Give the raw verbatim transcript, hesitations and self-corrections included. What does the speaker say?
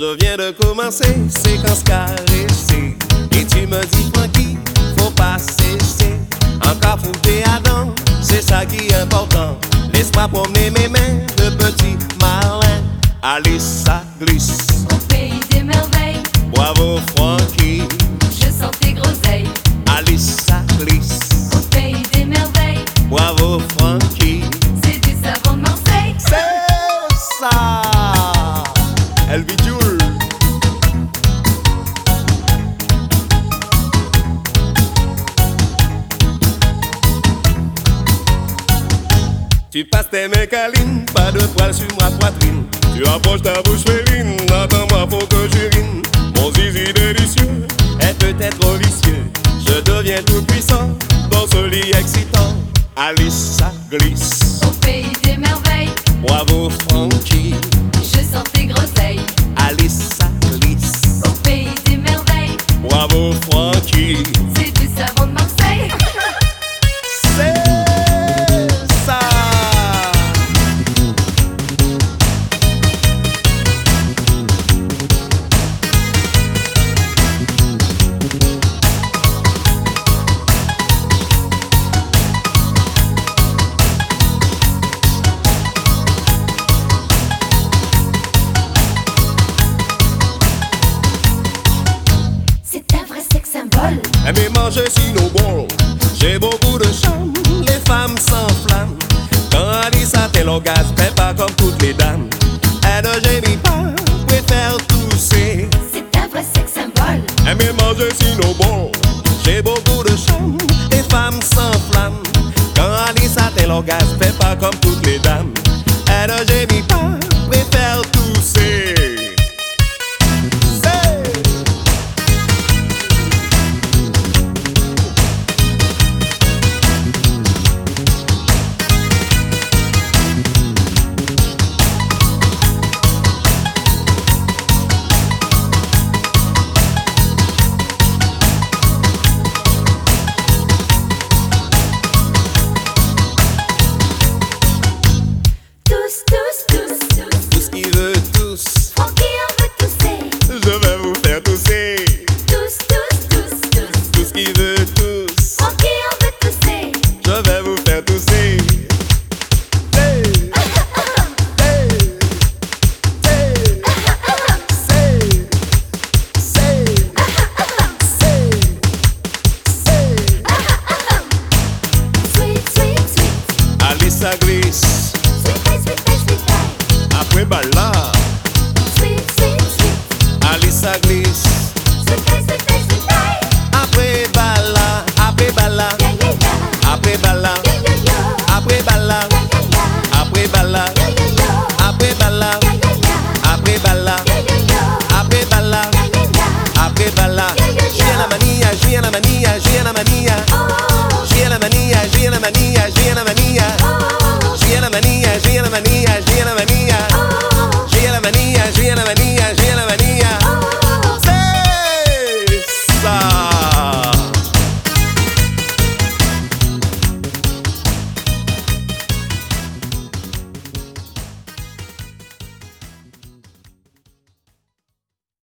Je viens de commencer, séquence caressée. Et tu me dis tranquille, faut pas cesser. Encore fouté à dents, c'est ça qui est important. Laisse-moi promener mes mains de petit malin. Allez, ça glisse au pays des merveilles. Bravo Francky, Je sens tes groseilles. allez, ça glisse Au pays des merveilles. Bravo Francky. C'est du savon de Marseille. C'est ça, Elvi Joule. Tu passes tes mains câlines, pas de poils sur ma poitrine. Tu approches ta bouche féline, attends-moi faut que j'urine. Mon zizi délicieux est peut-être trop vicieux. Je deviens tout puissant dans ce lit excitant. Alice, ça glisse. Au pays des merveilles. Bravo Francky. Je sens tes groseilles. Alice, ça glisse. Au pays des merveilles. Bravo Francky. C'est du savon de Marseille. C'est ça. C'est un vrai sex symbole. Aimer manger Cinnabon, j'ai beaucoup de charme, les femmes s'enflamment. Quand Alice atteint l'orgasme, elle pas comme toutes les dames. Elle ne gémit pas, préfère tousser. C'est un vrai sex symbole. Aimer manger Cinnabon, j'ai beaucoup de charme, les femmes s'enflamment. Quand Alice atteint l'orgasme, elle pas comme toutes les dames. Elle ne gémit pas, préfère tousser. Tous, tous, tous, tous. Tout ce qui veut tous, Francky en veut tousser. je vais vous faire tousser. Tous, tous, tous, tous. Tout ce qui veut tous, Francky en veut tousser. je vais vous faire tousser. Hey, hey, hey, say, say, say, say. Sweet, sweet, sweet. Alice ça glisse, Sweet, sweet, sweet, sweet. après balle là. Sweet, sweet, sweet. Alice ça glisse,